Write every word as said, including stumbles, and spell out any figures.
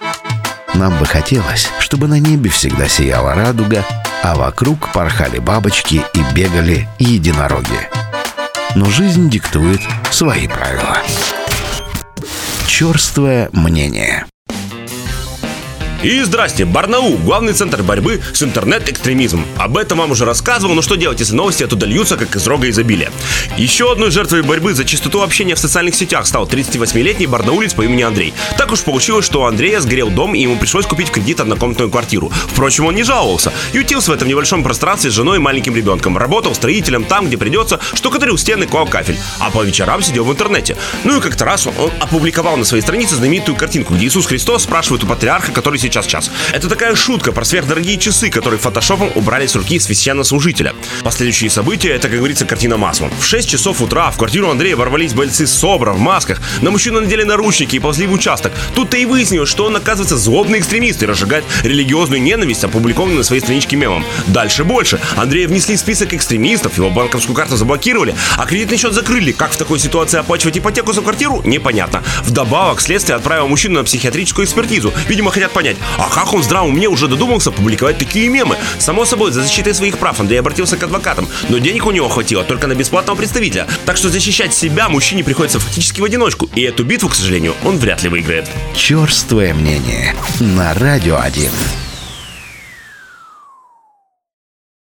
Нам бы хотелось, чтобы на небе всегда сияла радуга, а вокруг порхали бабочки и бегали единороги. Но жизнь диктует свои правила. Чёрствое мнение. И здрасте, Барнаул – главный центр борьбы с интернет-экстремизмом. Об этом вам уже рассказывал, но что делать, если новости оттуда льются, как из рога изобилия? Еще одной жертвой борьбы за чистоту общения в социальных сетях стал тридцативосьмилетний барнаулец по имени Андрей. Так уж получилось, что у Андрея сгорел дом, и ему пришлось купить в кредит однокомнатную квартиру. Впрочем, он не жаловался. Ютился в этом небольшом пространстве с женой и маленьким ребенком. Работал строителем там, где придется, штукатурил стены, клал кафель. А по вечерам сидел в интернете. Ну и как-то раз он опубликовал на своей странице знаменитую картинку, где Иисус Христос спрашивает у патриарха, который сейчас час. Это такая шутка про сверхдорогие часы, которые фотошопом убрали с руки священнослужителя. Последующие события — это, как говорится, картина маслом. В шесть часов утра в квартиру Андрея ворвались бойцы СОБРа в масках, на мужчину надели наручники и ползли в участок. Тут-то и выяснилось, что он, оказывается, злобный экстремист и разжигает религиозную ненависть, опубликованную на своей страничке мемом. Дальше больше. Андрея внесли в список экстремистов, его банковскую карту заблокировали, а кредитный счет закрыли. Как в такой ситуации оплачивать ипотеку за квартиру, непонятно. Вдобавок, следствие отправило мужчину на психиатрическую экспертизу. Видимо, хотят понять, а как он в здравом уме уже додумался публиковать такие мемы? Само собой, за защитой своих прав Андрей обратился к адвокатам, но денег у него хватило только на бесплатного представителя. Так что защищать себя мужчине приходится фактически в одиночку, и эту битву, к сожалению, он вряд ли выиграет. Чёрствое мнение на Радио один.